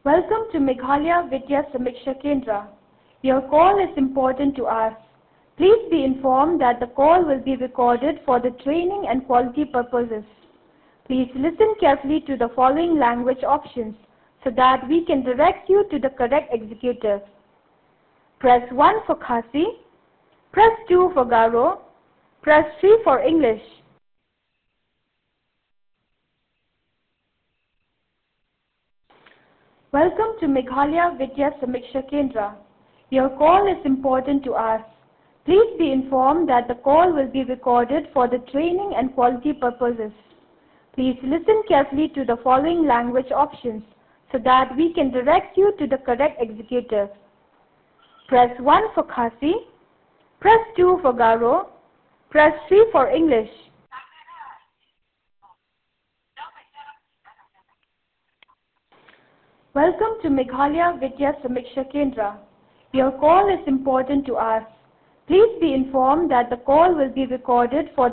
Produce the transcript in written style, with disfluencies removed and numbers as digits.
Welcome to Meghalaya Vidya Samiksha Kendra. Your call is important to us. Please be informed that the call will be recorded for the training and quality purposes. Please listen carefully to the following language options so that we can direct you to the correct executive. Press 1 for Khasi, press 2 for Garo, press 3 for English. Welcome to Meghalaya Vidya Samiksha Kendra. Your call is important to us. Please be informed that the call will be recorded for the training and quality purposes. Please listen carefully to the following language options so that we can direct you to the correct executive. Press 1 for Khasi, press 2 for Garo, press 3 for English. Welcome to Meghalaya Vidya Samiksha Kendra. Your call is important to us. Please be informed that the call will be recorded for